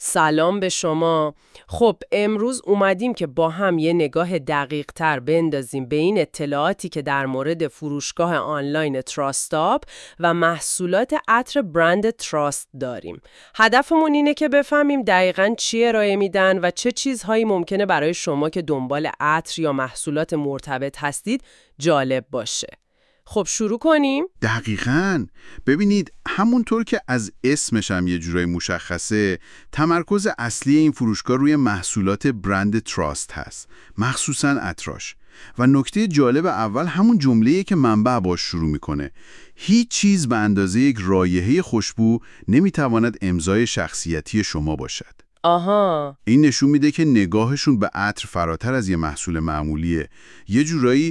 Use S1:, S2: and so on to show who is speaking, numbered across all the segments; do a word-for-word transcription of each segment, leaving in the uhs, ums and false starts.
S1: سلام به شما. خب امروز اومدیم که با هم یه نگاه دقیق تر بندازیم به این اطلاعاتی که در مورد فروشگاه آنلاین تراستاپ و محصولات عطر برند تراست داریم. هدفمون اینه که بفهمیم دقیقاً چی ارائه میدن و چه چیزهایی ممکنه برای شما که دنبال عطر یا محصولات مرتبط هستید جالب باشه. خب شروع کنیم؟
S2: دقیقاً. ببینید همونطور که از اسمش هم یه جورای مشخصه، تمرکز اصلی این فروشگاه روی محصولات برند تراست هست، مخصوصاً عطراش. و نکته جالب اول همون جمله‌ایه که منبع باش شروع میکنه. هیچ چیز به اندازه یک رایحه خوشبو نمیتواند امضای شخصیتی شما باشد.
S1: آها.
S2: این نشون میده که نگاهشون به عطر فراتر از یه محصول معمولیه. یه جورایی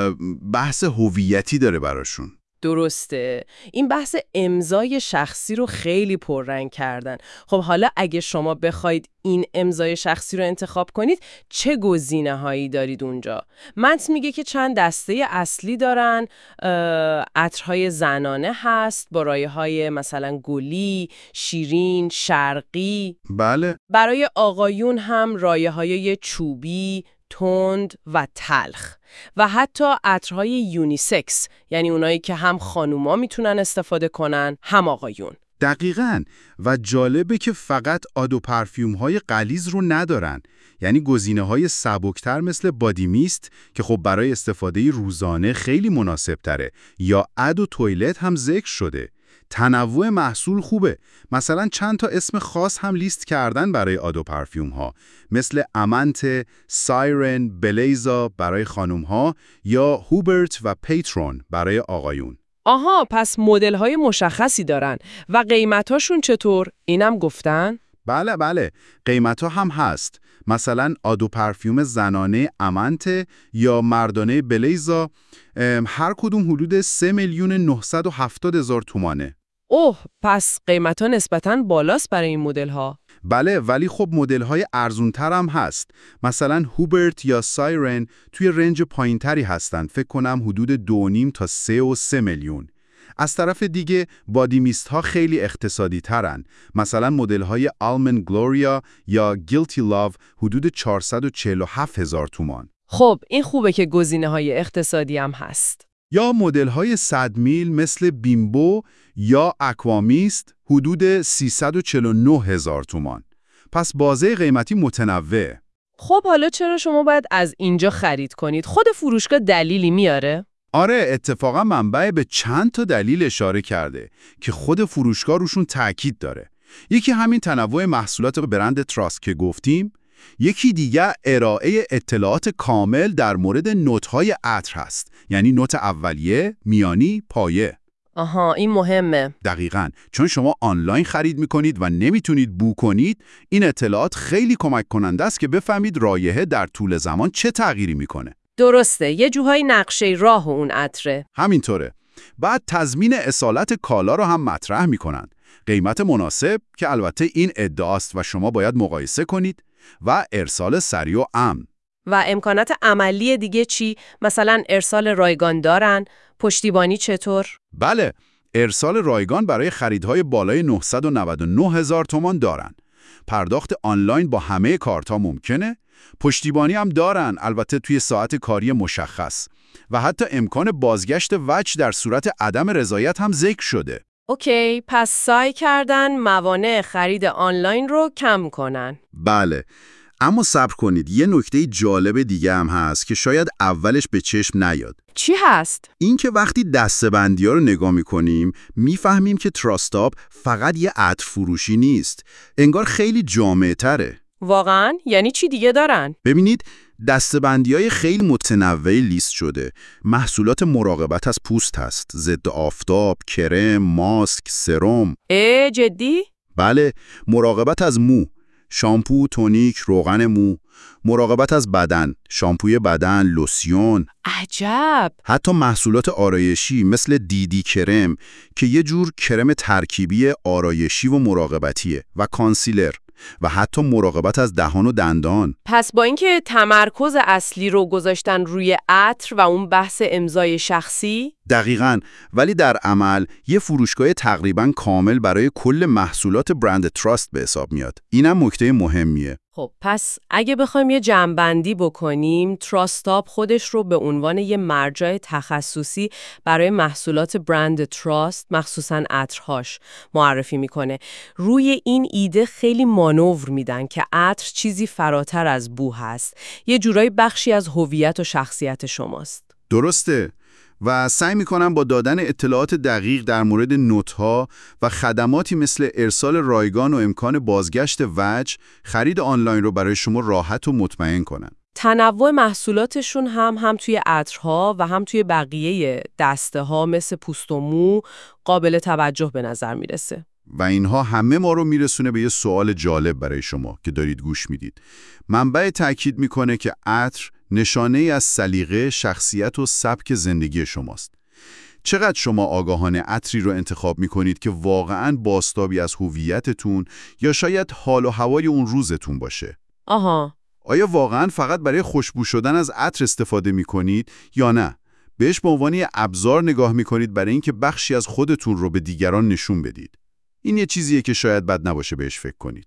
S2: بحث هویتی داره براشون.
S1: درسته. این بحث امضای شخصی رو خیلی پررنگ کردن. خب حالا اگه شما بخواید این امضای شخصی رو انتخاب کنید، چه گزینه‌هایی دارید اونجا؟ متن میگه که چند دسته اصلی دارن، عطرهای زنانه هست با رایحه‌های مثلا گلی، شیرین، شرقی.
S2: بله.
S1: برای آقایون هم رایحه‌های چوبی، تند و تلخ و حتی عطرهای یونیسکس، یعنی اونایی که هم خانوما میتونن استفاده کنن هم آقایون.
S2: دقیقاً. و جالبه که فقط اد و پرفیوم های غلیظ رو ندارن، یعنی گزینه های سبکتر مثل بادی میست که خب برای استفاده روزانه خیلی مناسب تره، یا اد و تویلت هم ذکر شده. تنوع محصول خوبه. مثلا چند تا اسم خاص هم لیست کردن برای اد و پرفیوم ها، مثل امانت، سایرن، بلیزا برای خانم ها یا هوبرت و پیترون برای آقایون.
S1: آها، پس مدل های مشخصی دارن. و قیمتاشون چطور؟ اینم گفتن؟
S2: بله بله، قیمت ها هم هست. مثلا اد و پرفیوم زنانه امانت یا مردانه بلیزا هر کدوم حدود سه میلیون و نهصد و هفتاد هزار تومانه.
S1: اوه، پس قیمت ها نسبتاً بالاست برای این مدل ها.
S2: بله، ولی خب مدل های ارزون تر هم هست. مثلا هوبرت یا سایرن توی رنج پایین تری هستن، فکر کنم حدود دو نیم تا سه و سه میلیون. از طرف دیگه بادی میست ها خیلی اقتصادی ترن. مثلا مدل های آلمند گلوریا یا گیلتی لاو حدود چهارصد و چهل و هفت هزار تومان.
S1: خب این خوبه که گزینه های اقتصادی هم هست.
S2: یا مدل های صد میل مثل بیمبو یا اکوامیست حدود سیصد و چهل و نه هزار تومان. پس بازه قیمتی متنوع.
S1: خب حالا چرا شما باید از اینجا خرید کنید؟ خود فروشگاه دلیلی میاره؟
S2: آره، اتفاقا منبع به چند تا دلیل اشاره کرده که خود فروشگاه روشون تأکید داره. یکی همین تنوع محصولات برند تراست که گفتیم، یکی دیگه ارائه اطلاعات کامل در مورد نوت‌های عطر هست، یعنی نوت اولیه، میانی، پایه.
S1: آها، این مهمه.
S2: دقیقاً، چون شما آنلاین خرید میکنید و نمیتونید بو کنید، این اطلاعات خیلی کمک کننده است که بفهمید رایحه در طول زمان چه تغییری میکنه.
S1: درسته، یه جوهای نقشه راه اون عطره.
S2: همینطوره. بعد تضمین اصالت کالا رو هم مطرح میکنن. قیمت مناسب که البته این ادعاست و شما باید مقایسه کنید، و ارسال سریع و امن.
S1: و امکانات عملی دیگه چی؟ مثلا ارسال رایگان دارن؟ پشتیبانی چطور؟
S2: بله، ارسال رایگان برای خریدهای بالای نهصد و نود و نه هزار تومان دارن. پرداخت آنلاین با همه کارت‌ها ممکنه. پشتیبانی هم دارن، البته توی ساعت کاری مشخص. و حتی امکان بازگشت وجه در صورت عدم رضایت هم ذکر شده.
S1: اوکی، پس سعی کردن موانع خرید آنلاین رو کم کنن.
S2: بله، اما صبر کنید، یه نکته جالب دیگه هم هست که شاید اولش به چشم نیاد.
S1: چی هست؟
S2: این که وقتی دسته‌بندی‌ها رو نگاه می‌کنیم، می‌فهمیم که تراستاپ فقط یه عطر فروشی نیست. انگار خیلی جامع‌تره.
S1: واقعاً؟ یعنی چی دیگه دارن؟
S2: ببینید، دسته‌بندی‌های خیلی متنوعی لیست شده. محصولات مراقبت از پوست هست، ضد آفتاب، کرم، ماسک، سرم.
S1: اه جدی؟
S2: بله، مراقبت از مو، شامپو، تونیک، روغن مو. مراقبت از بدن، شامپوی بدن، لوسیون.
S1: عجب.
S2: حتی محصولات آرایشی مثل دیدی کرم که یه جور کرم ترکیبی آرایشی و مراقبتیه، و کانسیلر، و حتی مراقبت از دهان و دندان.
S1: پس با اینکه تمرکز اصلی رو گذاشتن روی عطر و اون بحث امضای شخصی،
S2: دقیقاً، ولی در عمل یه فروشگاه تقریباً کامل برای کل محصولات برند تراست به حساب میاد. اینم نکته مهمیه.
S1: خب پس اگه بخوایم یه جمع‌بندی بکنیم، تراستاپ خودش رو به عنوان یه مرجع تخصصی برای محصولات برند تراست، مخصوصاً عطرهاش، معرفی میکنه. روی این ایده خیلی مانور میدن که عطر چیزی فراتر از بو هست. یه جورایی بخشی از هویت و شخصیت شماست.
S2: درسته. و سعی میکنم با دادن اطلاعات دقیق در مورد نوت‌ها و خدماتی مثل ارسال رایگان و امکان بازگشت وجه، خرید آنلاین رو برای شما راحت و مطمئن کنن.
S1: تنوع محصولاتشون هم هم توی عطرها و هم توی بقیه دسته ها مثل پوست و مو قابل توجه به نظر میرسه.
S2: و اینها همه ما رو میرسونه به یه سوال جالب برای شما که دارید گوش میدید. منبع تأکید میکنه که عطر نشانه ای از سلیقه، شخصیت و سبک زندگی شماست. چقدر شما آگاهانه عطری رو انتخاب میکنید که واقعاً بازتابی از هویتتون یا شاید حال و هوای اون روزتون باشه؟
S1: آها.
S2: آیا واقعاً فقط برای خوشبو شدن از عطر استفاده میکنید یا نه؟ بهش به عنوان یه ابزار نگاه میکنید برای اینکه بخشی از خودتون رو به دیگران نشون بدید؟ این یه چیزیه که شاید بد نباشه بهش فکر کنید.